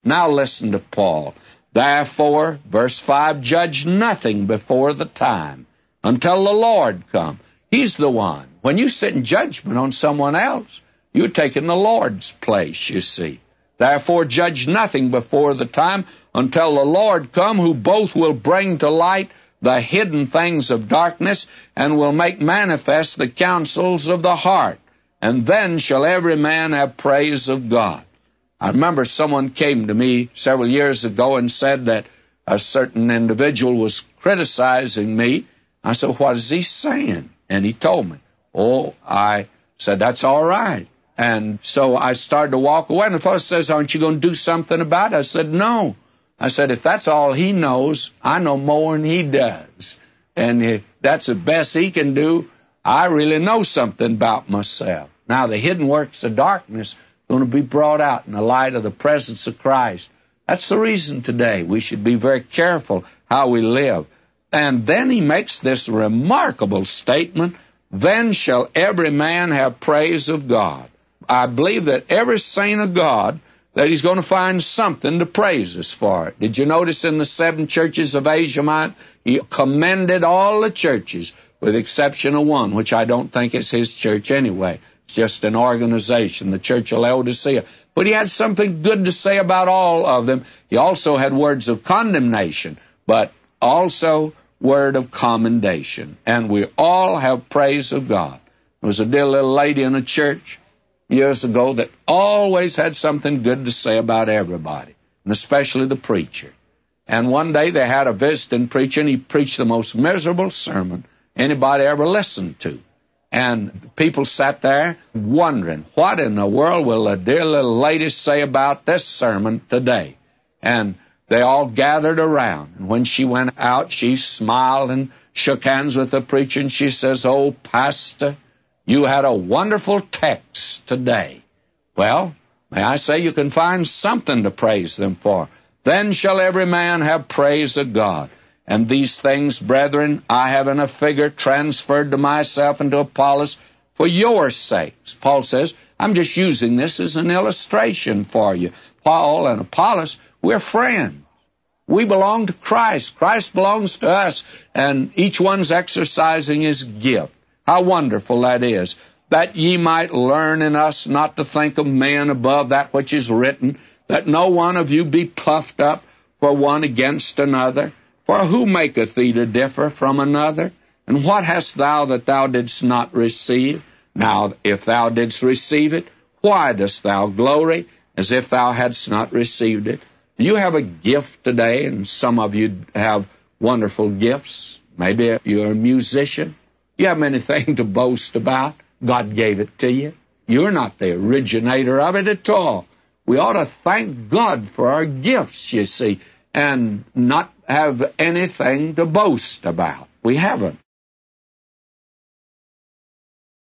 Now listen to Paul. Therefore, verse 5, judge nothing before the time, until the Lord come. He's the one. When you sit in judgment on someone else, you're taking the Lord's place, you see. Therefore, judge nothing before the time, until the Lord come, who both will bring to light the hidden things of darkness, and will make manifest the counsels of the heart. And then shall every man have praise of God. I remember someone came to me several years ago and said that a certain individual was criticizing me. I said, what is he saying? And he told me. I said, that's all right. And so I started to walk away, and the fellow says, aren't you going to do something about it? I said, no. I said, if that's all he knows, I know more than he does. And if that's the best he can do, I really know something about myself. Now, the hidden works of darkness are going to be brought out in the light of the presence of Christ. That's the reason today we should be very careful how we live. And then he makes this remarkable statement, then shall every man have praise of God. I believe that every saint of God, that he's going to find something to praise us for. Did you notice in the 7 churches of Asia Minor, he commended all the churches, with the exception of one, which I don't think is his church anyway. It's just an organization, the Church of Laodicea. But he had something good to say about all of them. He also had words of condemnation, but also word of commendation. And we all have praise of God. There was a dear little lady in a church years ago that always had something good to say about everybody, and especially the preacher. And one day they had a visiting preacher, and he preached the most miserable sermon anybody ever listened to. And people sat there wondering, what in the world will a dear little lady say about this sermon today? And they all gathered around. And when she went out, she smiled and shook hands with the preacher, and she says, oh, Pastor, you had a wonderful text today. Well, may I say you can find something to praise them for. Then shall every man have praise of God. And these things, brethren, I have in a figure transferred to myself and to Apollos for your sakes. Paul says, I'm just using this as an illustration for you. Paul and Apollos, we're friends. We belong to Christ. Christ belongs to us, and each one's exercising his gift. How wonderful that is, that ye might learn in us not to think of man above that which is written, that no one of you be puffed up for one against another. For who maketh thee to differ from another? And what hast thou that thou didst not receive? Now, if thou didst receive it, why dost thou glory as if thou hadst not received it? You have a gift today, and some of you have wonderful gifts. Maybe you're a musician. You haven't anything to boast about. God gave it to you. You're not the originator of it at all. We ought to thank God for our gifts, you see, and not have anything to boast about. We haven't.